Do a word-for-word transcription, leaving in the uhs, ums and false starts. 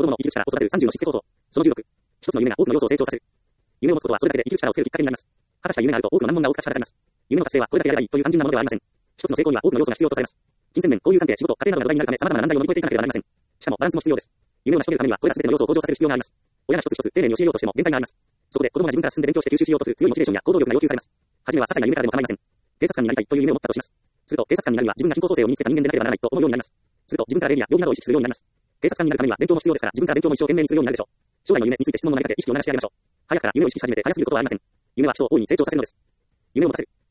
供の生きる力を育てるさんじゅうのしつけ構造。そのじゅうろく。一つの夢が多くの要素を成長させる。夢を持つことはそれだけで生きる力をつけるきっかけになります。果たした夢があると多くの難問が多く立ちはだかります。夢の達成はこれだけやればいいという単純なものではありません。一つの成功には多くの要素が必要とされます。金銭面、交友関係、仕事、家庭などが土台になるため様々な難題を乗り越えていかなければなりません。しかもバランスも必要です。夢を成し遂げるためにはこれら全ての要素を向上させる必要があります。親が一つ一つ丁寧に教えようとしても限界があります。そこで子供が自分から進んで勉強して吸収しようとする強いモチベーションや行動力が要求されます。はじめは些細な夢からでも構いません。警察官になりたいという夢を持ったとします。すると警察官になるには自分が貧困構成を身につけた人間でなければならないと思うようになります。すると自分から礼儀や行儀などを意識するようになります。警察官になるためには勉強も必要ですから自分から勉強も一生懸命にするようになるでしょう。将来の夢について質問の投げかけ意識を流し上げましょう。早くから夢を意識し始めて早すぎることはありません。夢は人を大いに成長させるのです。夢を持たせる。